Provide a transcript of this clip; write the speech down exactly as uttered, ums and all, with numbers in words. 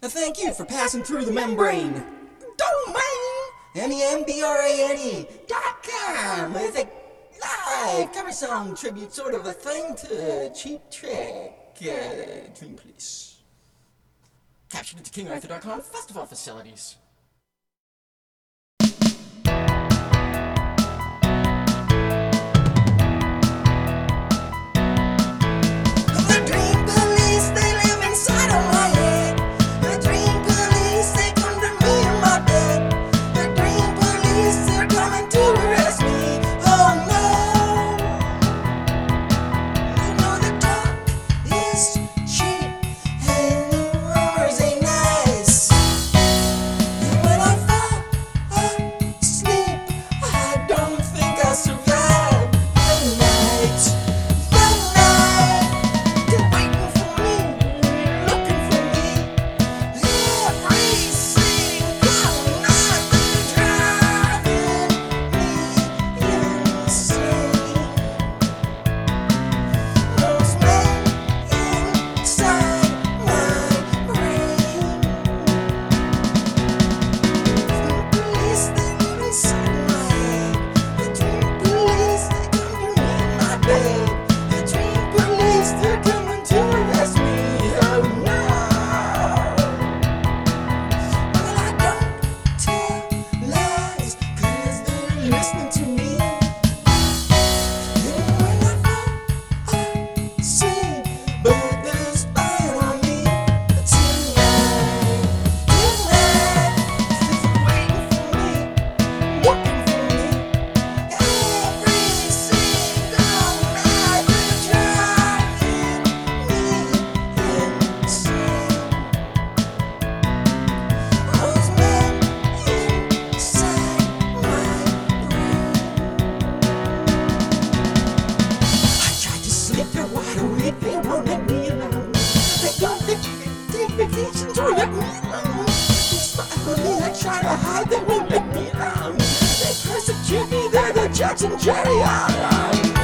Thank you for passing through the membrane. Domain! M E M B R A N E dot com with a live cover song tribute sort of a thing to Cheap Trick. Uh, Dream Police. Captured at the King Arthur dot com festival facilities. Listening to me, and when I fall asleep, but they're spying on me tonight, tonight, they're waiting for me, looking for me, every single night they're driving me insane. Those men inside my they're wide awake, they won't let me alone. They don't let me take vacations or let me alone. They spy on me, I try to hide, they won't let me alone. They persecute me, they're the Jackson Jerry.